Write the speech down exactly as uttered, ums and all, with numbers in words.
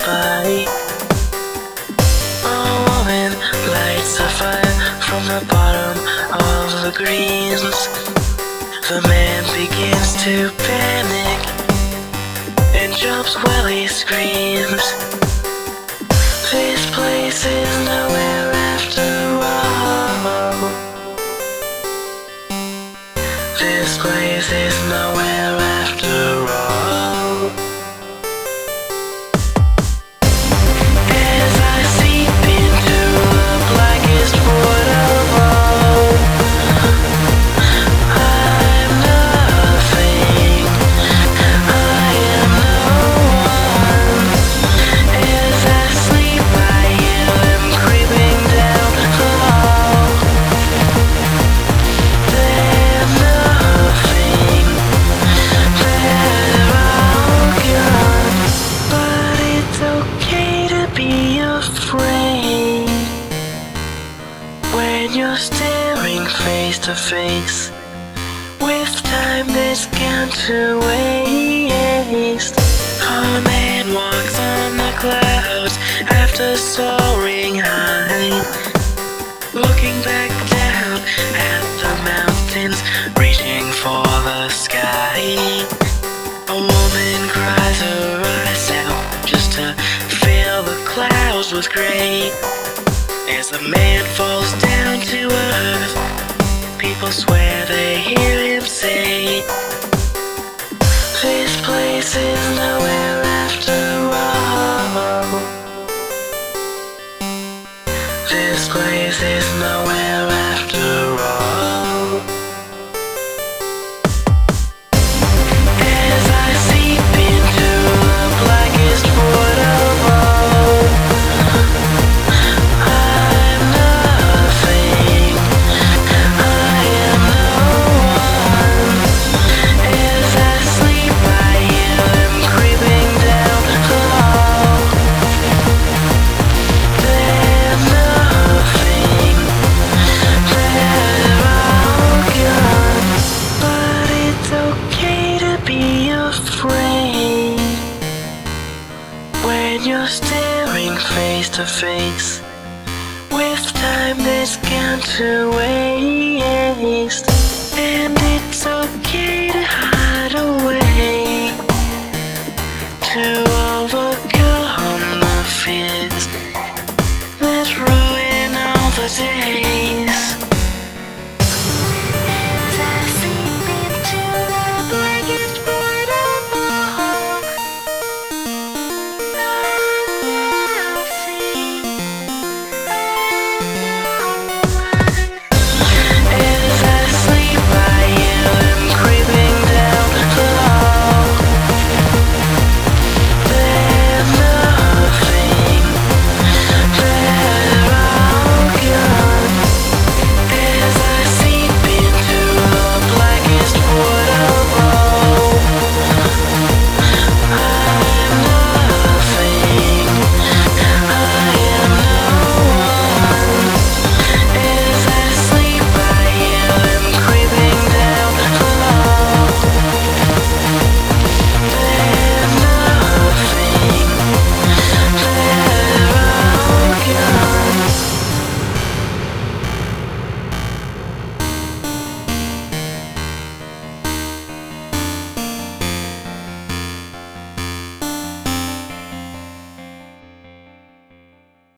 by. A woman lights a fire from the bottom of the greens. The man begins to panic and jumps while he screams. This place is nowhere after all. This place is nowhere after all. As I seep into the blackest void of all, I'm nothing, I am no one. As I sleep I hear them creeping down the hall. They're nothing, they're all gone. But it's okay to be afraid when you're staring face to face with time that's gone to waste. A man walks on the clouds after soaring high, looking back down at the mountains, reaching for the sky. A woman cries her eyes out just to fill the clouds with gray. As the man falls down to earth, people swear they hear him say, this place is nowhere after all. This place is nowhere after all. As I seep into the blackest void of all, I'm nothing, I am no one. As I sleep I hear them creeping down the hall. They're nothing, they're all gone. But it's okay to be afraid when you're staring face to face with time that's gone to waste. And it's okay to hide away, to overcome the fears that ruin all the days.